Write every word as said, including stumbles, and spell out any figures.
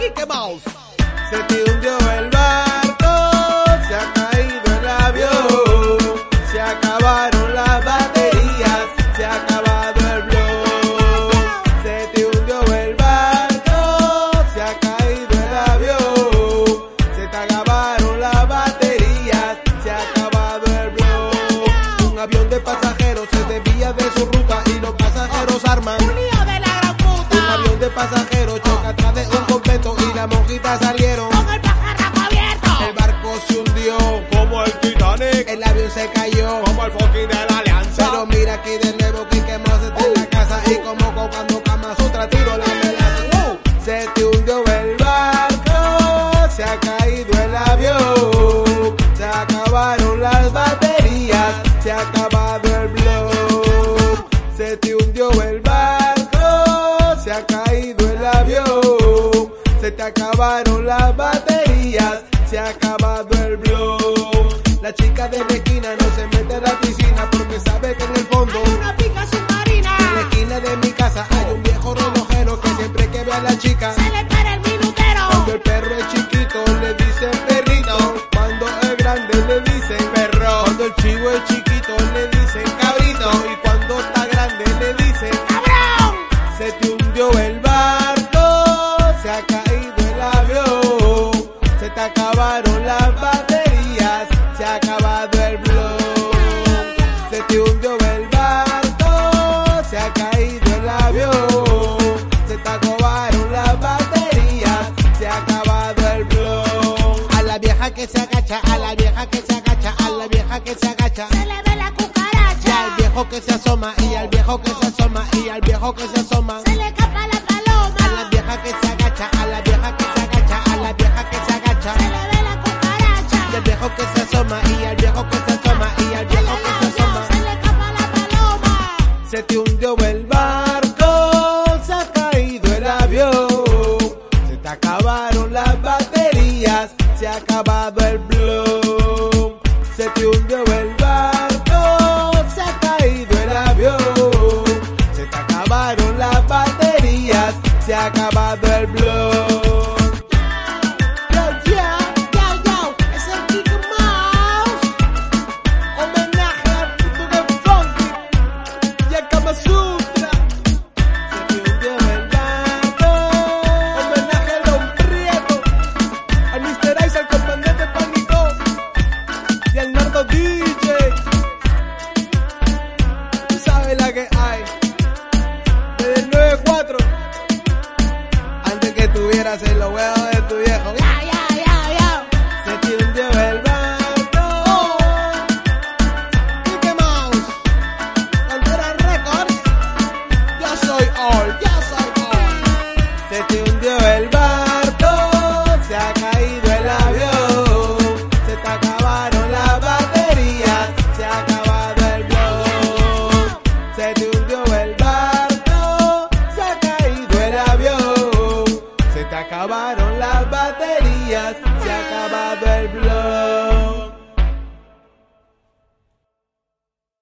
Quique Mouse. Se te hundió el barco, se ha caído el avión, se acabaron las baterías, se ha acabado el blog. Se te hundió el barco, se ha caído el avión, se te acabaron las baterías, se ha acabado el blog. Un avión de pasajeros se desvía de su ruta y los pasajeros arman Un lío de la gran puta. un avión de pasajeros choca atrás de un convento y las monjitas salieron. Con el pajarraco abierto. El barco se hundió Como el Titanic, el avión se cayó. como el fucking de la Alianza. Pero mira aquí de nuevo que quemó está en la casa y como con cuando Kama Sutra tiro la melaza. ¡Uh! Se te hundió el barco, se ha caído el avión, se acabaron las baterías, se ha acabado el blog. Se te hundió el barco, se ha caído el avión, se te acabaron las baterías, se ha acabado el blog. La chica de la esquina no se mete a la piscina porque sabe que en el fondo, Hay una pica submarina. en la esquina de mi casa hay un viejo relojero que siempre que ve a la chica, Se le para el minutero. cuando el perro es chiquito le dicen perrito, cuando es grande le dicen perro, cuando el chivo es chiquito le dicen cabrito y cuando está grande le dicen ¡Cabrón! se te hundió el barco, se ha caído el avión, se te acabaron las baterías, se ha acabado el blog. Se te hundió el barco, se ha caído el avión, se te acabaron las baterías, se ha acabado el blog. A la vieja que se agacha, a la vieja que se agacha, a la vieja que se agacha. Se le ve la Y cucaracha. al viejo que se asoma, y al viejo que se asoma, y al viejo que se asoma. Se le escapa la paloma. A la vieja que se agacha, a la vieja que se agacha, a la vieja que se agacha. Se le ve la cucaracha. Y al viejo que se asoma, y al viejo que se asoma, y al viejo que se asoma. Se le escapa la paloma. Se te hundió el barco, se ha caído el avión, se te acabaron las baterías, se ha acabado el blog. Se te hundió el barco, se ha caído el avión, se te acabaron las baterías, se ha acabado el blog. Yo, yo, yo, yo, es el Quique Mouse, homenaje al Portugués Funky y al Kama Sutra. Se te hundió el barco, homenaje a Don Prieto, al mister Ice, al comandante Pánico y al Nardo D J. Tú sabes la que hay. Desde el nueve cuatro, antes que tuvieras en los huevos de tu viejo. Ya, ya, ya, ya. Se te hundió el barco. Quique Mouse, Pantera Records. Yo soy all, yo soy all. Se te hundió el barco, se ha caído el avión, se te acabaron las baterías, se ha acabado el blog. Se te hundió el barco, se ha caído el avión, se te acabaron las baterías,